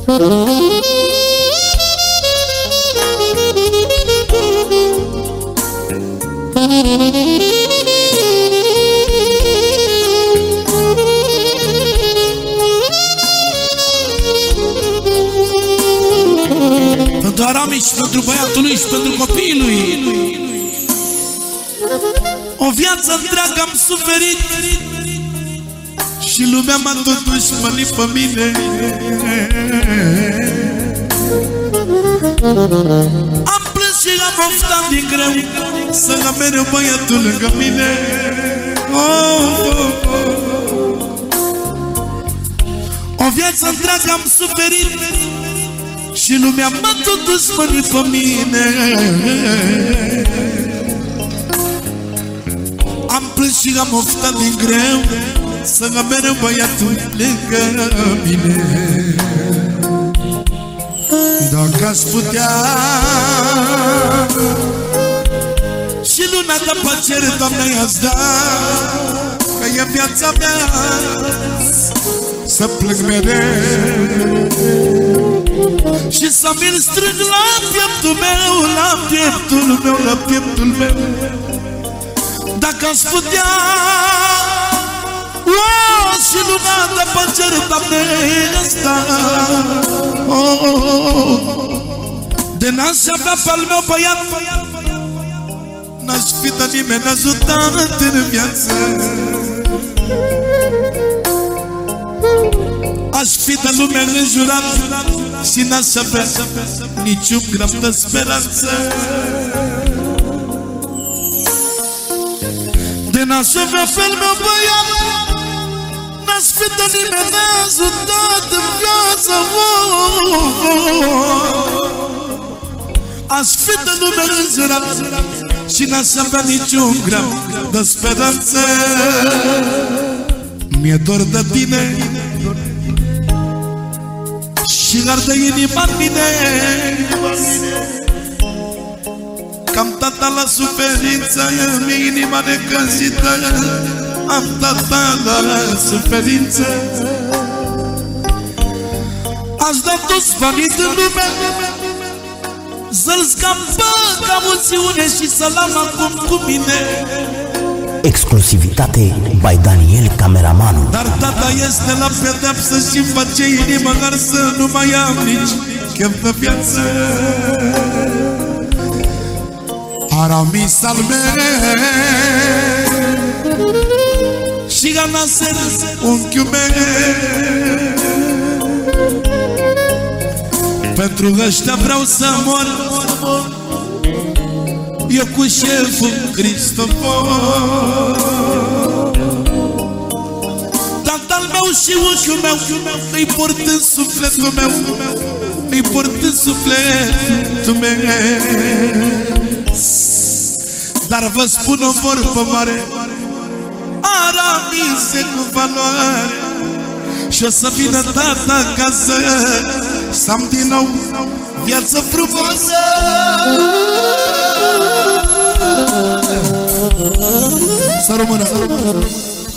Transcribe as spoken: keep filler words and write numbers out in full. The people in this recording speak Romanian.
Pentru Arami și pentru băiatul lui și pentru copiii lui. O viață întreagă am suferit și lumea m-a tot dușmănit pe mine. Am plâns și am oftat din greu să am mereu băiatul lângă mine. Oh, oh, oh. O viață întreagă am suferit și lumea m-a tot dușmănit pe mine. Am plâns și am oftat din greu să am mereu băiatul lângă mine. Dacă aș putea și luna de plăcere, Doamne, i-ați da, că e viața mea să plâng mereu și să mi-l strâng la pieptul meu, la pieptul meu, la pieptul meu. Dacă aș putea, oh, și luna de plăcere, Doamne, ăsta, oh, oh, oh. De n-aș avea pe-al meu băiat, n-aș fi de nimeni ajutat în viață. Aș fi de lume înjurat și n-aș avea niciun gram de speranță. De n-aș avea fel meu băiat, n-aș fi de nimeni ajutat în viață. Aș fi de lume înjurat și n-aș avea niciun gram de speranță. Mi-e dor de tine și arde inima-n mine, că-am tata la suferință, e inima necăzită. Am tata la suferință. Aș da toți banii din lume să-l scapă ca mulțiune și să-l am acum cu mine. Exclusivitate by Daniel Cameramanul. Dar tata este la pedepsă și face inima arsă, nu mai am nici chef de viață. Aramis al meu și Anaser, unchiul meu, pentru ăștia vreau să mor, eu cu șeful Cristofor. Tatăl meu și unchiul meu îi port în sufletul meu, îi port în sufletul meu. Dar vă spun o vorbă mare, Aramise cu valoare, și o să vină tata acasă să am din nou viață frumoasă. Să rămână.